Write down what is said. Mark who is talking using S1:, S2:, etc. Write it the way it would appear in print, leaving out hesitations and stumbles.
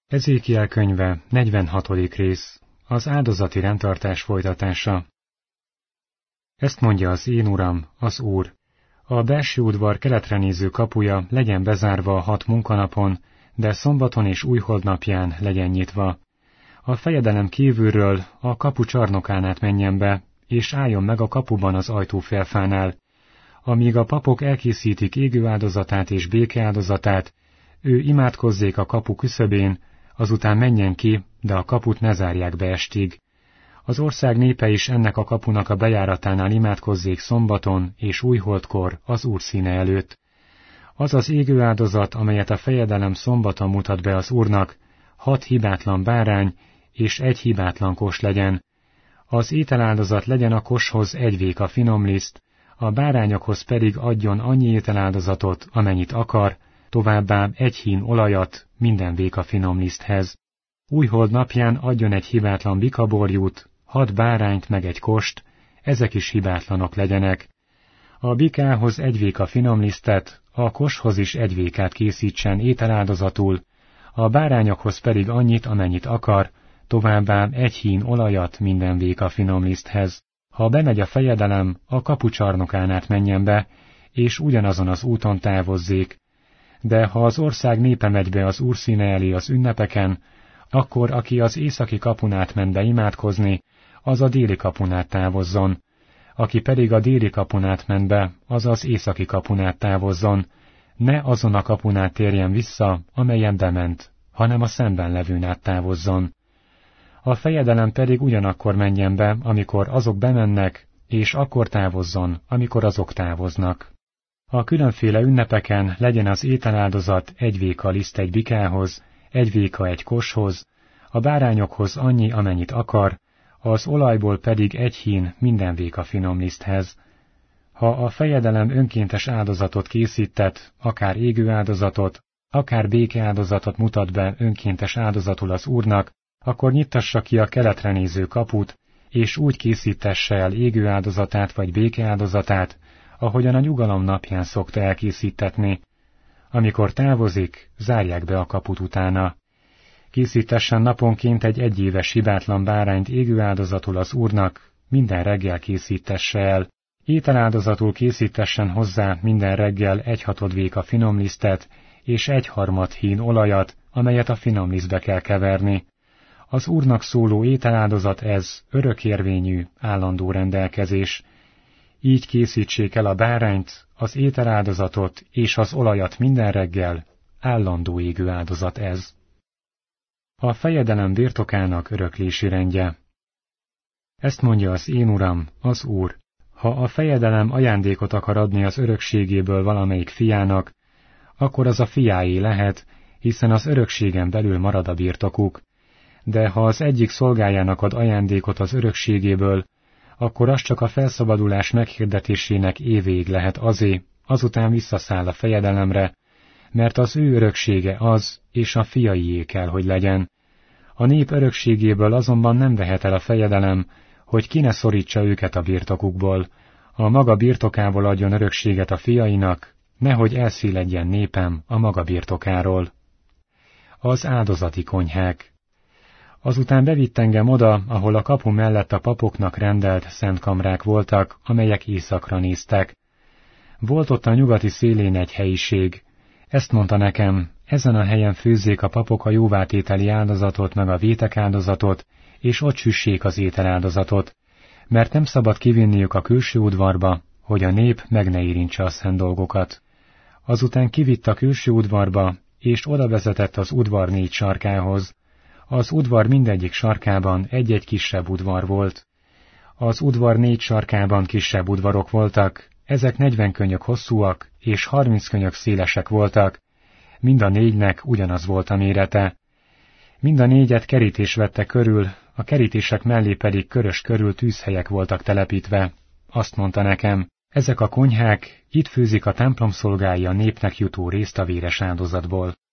S1: Ezékiel könyve, 46. rész, az áldozati rendtartás folytatása. Ezt mondja az én Uram, az Úr. A belső udvar keletre néző kapuja legyen bezárva 6 munkanapon, de szombaton és újholdnapján legyen nyitva. A fejedelem kívülről a kapu csarnokán át menjen be, és álljon meg a kapuban az ajtófélfánál. Amíg a papok elkészítik égő áldozatát és békeáldozatát, ő imádkozzék a kapu küszöbén, azután menjen ki, de a kaput ne zárják be estig. Az ország népe is ennek a kapunak a bejáratánál imádkozzék szombaton és újholdkor az Úr színe előtt. Az az égő áldozat, amelyet a fejedelem szombaton mutat be az Úrnak, 6 hibátlan bárány és 1 hibátlan kos legyen. Az ételáldozat legyen a koshoz 1 véka finomliszt, a bárányokhoz pedig adjon annyi ételáldozatot, amennyit akar, továbbá 1 hín olajat minden véka finomliszthez. Újhold napján adjon 1 hibátlan bikaborjút, 6 bárányt meg 1 kost, ezek is hibátlanok legyenek. A bikához 1 véka finomlisztet, a koshoz is 1 vékát készítsen ételáldozatul, a bárányokhoz pedig annyit, amennyit akar, továbbá 1 hín olajat minden véka finomliszthez. Ha bemegy a fejedelem, a kapu csarnokán át menjen be, és ugyanazon az úton távozzék. De ha az ország népe megy be az Úr színe elé az ünnepeken, akkor aki az északi kapun át ment be imádkozni, az a déli kapun át távozzon. Aki pedig a déli kapun át ment be, az az északi kapun át távozzon. Ne azon a kapun át térjen vissza, amelyen bement, hanem a szemben levőn át távozzon. A fejedelem pedig ugyanakkor menjen be, amikor azok bemennek, és akkor távozzon, amikor azok távoznak. A különféle ünnepeken legyen az ételáldozat 1 véka liszt 1 bikához, 1 véka 1 koshoz, a bárányokhoz annyi, amennyit akar, az olajból pedig 1 hín minden véka finomliszthez. Ha a fejedelem önkéntes áldozatot készített, akár égő áldozatot, akár békeáldozatot mutat be önkéntes áldozatul az Úrnak, akkor nyittassa ki a keletre néző kaput, és úgy készítesse el égő áldozatát vagy békeáldozatát, ahogyan a nyugalom napján szokta elkészítetni. Amikor távozik, zárják be a kaput utána. Készítessen naponként egy 1 éves hibátlan bárányt égő áldozatul az Úrnak, minden reggel készítesse el. Ételáldozatul készítessen hozzá minden reggel 1/6 véka finomlisztet és 1/3 hín olajat, amelyet a finomlisztbe kell keverni. Az Úrnak szóló ételáldozat ez örökérvényű, állandó rendelkezés. Így készítsék el a bárányt, az ételáldozatot és az olajat minden reggel, állandó égő áldozat ez. A fejedelem birtokának öröklési rendje. Ezt mondja az én Uram, az Úr. Ha a fejedelem ajándékot akar adni az örökségéből valamelyik fiának, akkor az a fiáé lehet, hiszen az örökségen belül marad a birtokuk. De ha az egyik szolgájának ad ajándékot az örökségéből, akkor az csak a felszabadulás meghirdetésének évéig lehet azé, azután visszaszáll a fejedelemre, mert az ő öröksége az, és a fiaié kell, hogy legyen. A nép örökségéből azonban nem vehet el a fejedelem, hogy ki ne szorítsa őket a birtokukból, a maga birtokából adjon örökséget a fiainak, nehogy elszéledjen népem a maga birtokáról. Az áldozati konyhák. Azután bevitt engem oda, ahol a kapu mellett a papoknak rendelt szentkamrák voltak, amelyek északra néztek. Volt ott a nyugati szélén egy helyiség. Ezt mondta nekem, ezen a helyen főzzék a papok a jóvátételi áldozatot meg a vétekáldozatot, és ott süssék az ételáldozatot, mert nem szabad kivinniük a külső udvarba, hogy a nép meg ne érintse a szent dolgokat. Azután kivitt a külső udvarba, és oda vezetett az udvar 4 sarkához. Az udvar mindegyik sarkában egy-egy kisebb udvar volt. Az udvar 4 sarkában kisebb udvarok voltak, ezek 40 könyök hosszúak és 30 könyök szélesek voltak, mind a 4-nek ugyanaz volt a mérete. Mind a 4-et kerítés vette körül, a kerítések mellé pedig körös körül tűzhelyek voltak telepítve. Azt mondta nekem, ezek a konyhák, itt főzik a templom szolgái a népnek jutó részt a véres áldozatból.